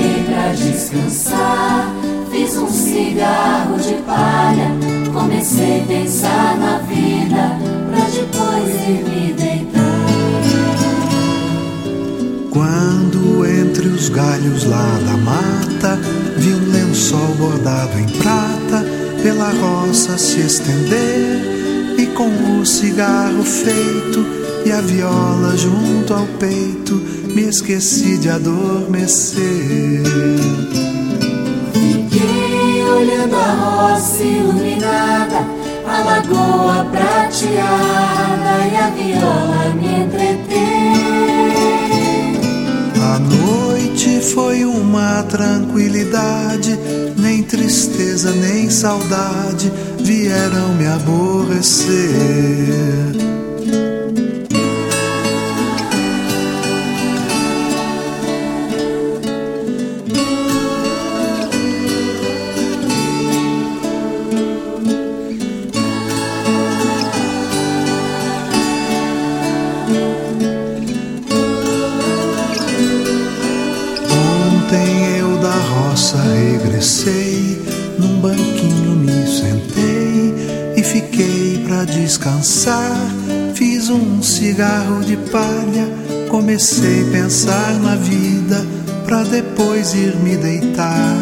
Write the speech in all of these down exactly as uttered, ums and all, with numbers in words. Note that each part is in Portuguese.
fiquei pra descansar. Fiz um cigarro de palha, comecei a pensar na vida, pra depois ir me deitar. Quando entre os galhos lá da mata vi um lençol bordado em prata pela roça se estender, e com o cigarro feito e a viola junto ao peito me esqueci de adormecer. Fiquei olhando a roça iluminada, a lagoa prateada e a viola me entreter. A noite foi uma tranquilidade, nem tristeza nem saudade vieram me aborrecer. Ontem eu da roça regressei, num banquinho me sentei e fiquei pra descansar. Fiz um cigarro de palha, comecei a pensar na vida, pra depois ir me deitar.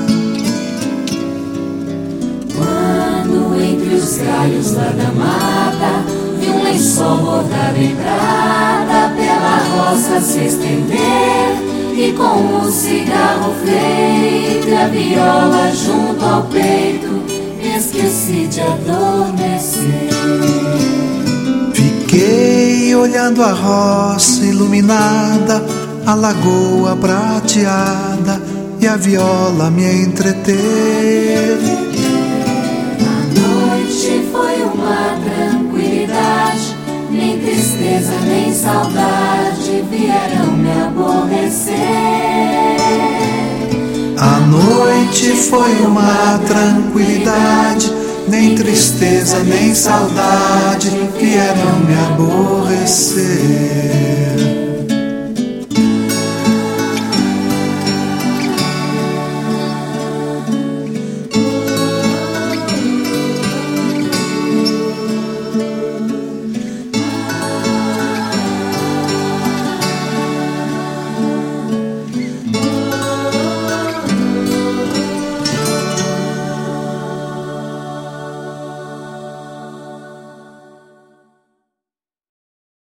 Quando entre os galhos lá da mata vi um lençol bordado em prata pela roça se estender, e com o cigarro feito e a viola junto ao peito me esqueci de adormecer. Fiquei olhando a roça iluminada, a lagoa prateada e a viola me entreter. A noite foi uma tranquilidade, nem tristeza nem saudade vieram me aborrecer. A noite foi uma tranquilidade, nem tristeza nem saudade vieram me aborrecer.